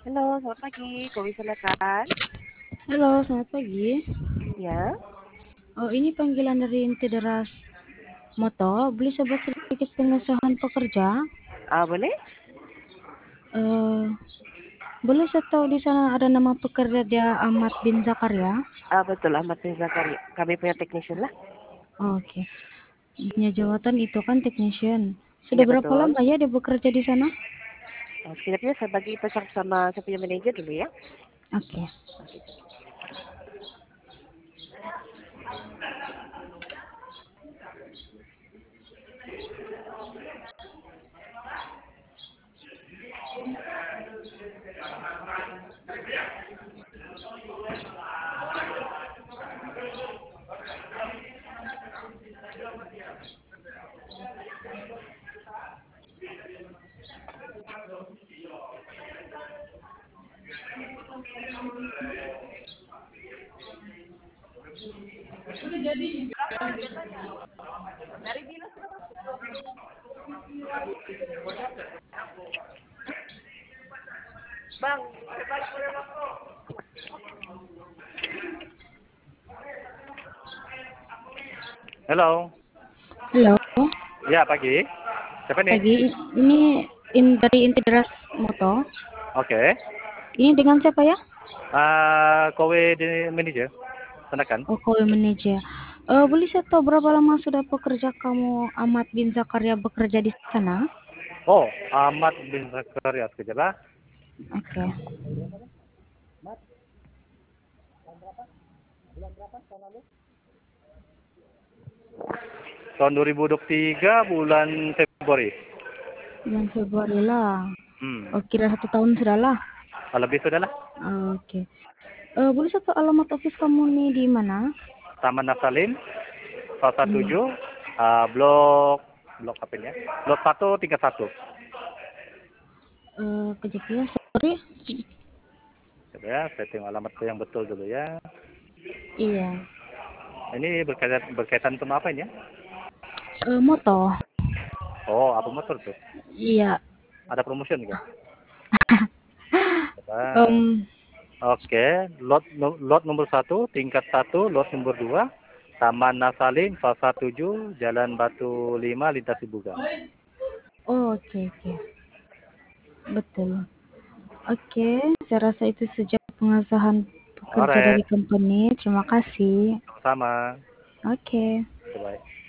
Halo, selamat pagi. Kau bisa silakan? Halo, selamat pagi. Ya, Oh, ini panggilan dari Intideras Moto. Boleh saya buat sedikit pengesahan pekerja? boleh? Eh, boleh saya tahu di sana ada nama pekerja dia Ahmad bin Zakaria? Betul, Ahmad bin Zakaria. Kami punya technician lah. Oh, oke. Punya jawatan itu kan technician. Sudah Iya, berapa betul. lama ya dia bekerja di sana? Sekejap saya bagi pesan sama saya punya manajer dulu ya. Oke. Bang, halo. Halo, Ya, pagi. Siapa nih? pagi. Ini dari Intideras Moto. Oke. Ini dengan siapa ya? Kowe di manajer. Silakan. Oh, call manager. Boleh saya tahu berapa lama sudah pekerja kamu Ahmad bin Zakaria bekerja di sana? Oh, Ahmad bin Zakaria. Sekejap lah. Oke. Tahun 2023 bulan Februari. Bulan Februari lah. Hmm. Oh, kira 1 tahun sudah lah. Lebih sudah lah. Oke. Boleh saya tahu alamat office kamu nih di mana? Taman Naftalin, Fasa Iya. 7, blok apa ini ya? Blok 1, tingkat 1. Kejap ya, sorry. Coba ya, saya tengok alamatku yang betul dulu ya. Iya. Ini berkaitan sama apa ini ya? Moto. Oh, apa motor tuh? Iya. Ada promotion kan? Coba. Em, Oke, lot nomor 1, tingkat 1, lot nomor 2, Taman Nasalin, Fasa 7, Jalan Batu 5, Lintas Sibuga. oh, oke, oke. Betul. Oke, saya rasa itu sejak pengesahan pekerja Alright, dari company. Terima kasih. sama-sama. Oke. Bye.